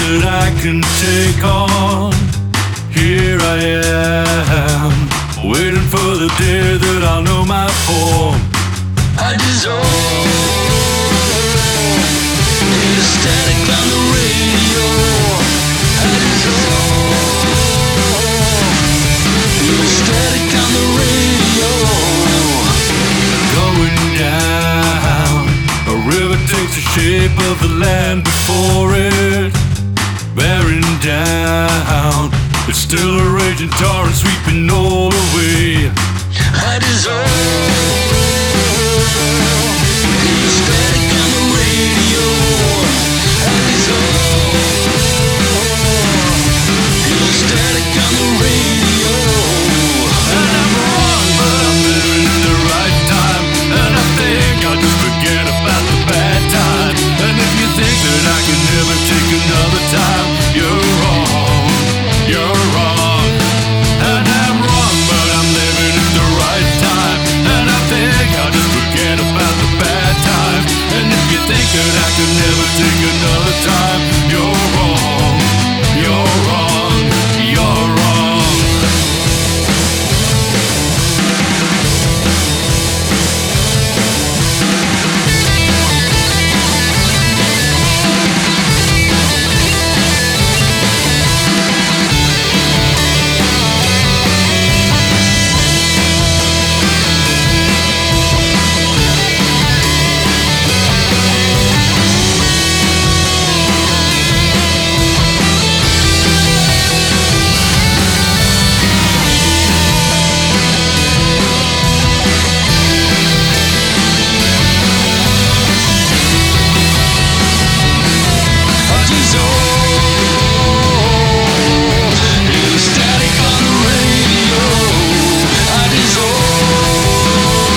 that I can take on. Here I am, waiting for the day that I'll know my form. I dissolve in the static on the radio. I dissolve in the static on the radio. Going down, a river takes the shape of the land before it. Bearing down, it's still a raging torrent sweeping all away. I dissolve in the static on the radio. I dissolve in the static on the radio. And I'm wrong, but I'm living in the right time. And I think I'll just forget about the bad times. And if you think that I can never take another time, you're wrong, you're wrong. And I'm wrong, but I'm living in the right time. And I think I'll just forget about the bad times. And if you think that I could never take another time, you're wrong, you're wrong, you're wrong.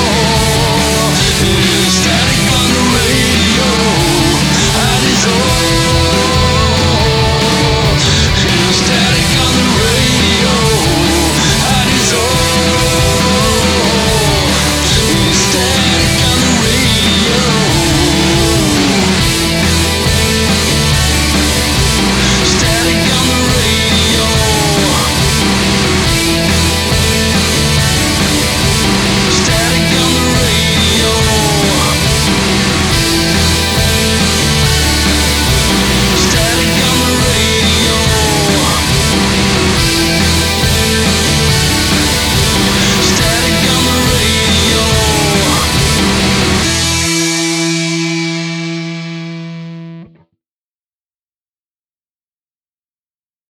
Oh